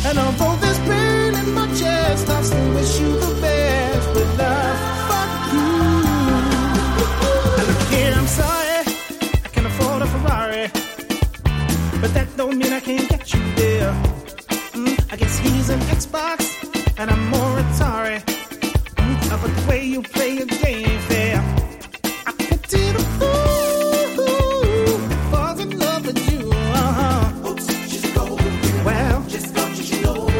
And although there's pain in my chest, I still wish you the best. But love, fuck you. And look here, I'm sorry, I can afford a Ferrari, but that don't mean I can't get you there. I guess he's an Xbox and I'm more Atari. But the way you play your game ain't fair. I pity the fool who falls in love with you. Oops, she's a gold digger. Well, Just thought you should know.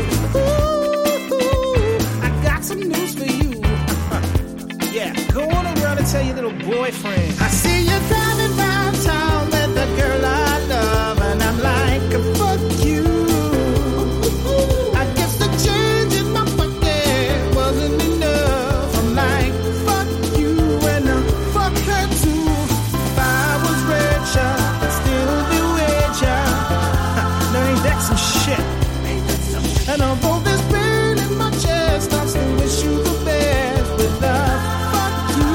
ooh, I got some news for you. Yeah, go on around and tell your little boyfriend. I see you driving round town with the girl I love, and I'm like, fuck you. I guess the change in my pocket wasn't enough. I'm like, fuck you, and fuck her too. If I was richer, I'd still be with ya. Now ain't that some shit? Ain't that some shit? And although there's pain in my chest, I still wish you the best. With love, fuck you.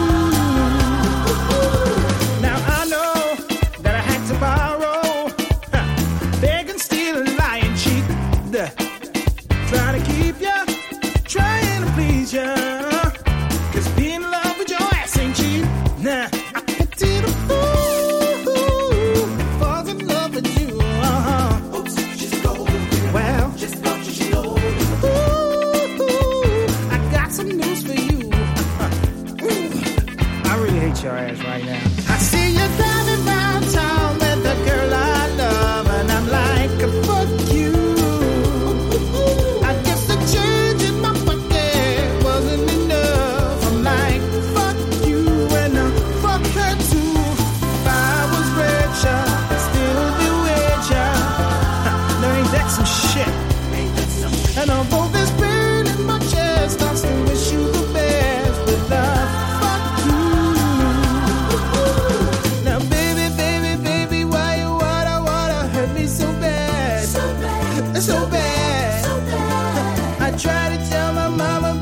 Now I know that I had to borrow, beg and steal and lie and cheat, trying to keep ya, trying to please ya. 'Cause being in love with your ass ain't cheap. Nah, I pity the fool who falls in love with you. Oops, she's a gold digger. Well, Just thought you should know. ooh, I got some news for you. I really hate your ass right now. I see you driving round town with the girl I love, and I'm like, fuck you. I guess the change in my pocket wasn't enough. I'm like, fuck you, and fuck her too. If I was richer, I'd still be with ya. Now ain't that some shit? Ain't that some shit? And although there's pain in my chest, I still wish you the best. With love, fuck you. Now baby, baby, baby, why you wanna hurt me so bad? So bad, So bad. so bad. I try to tell my mama,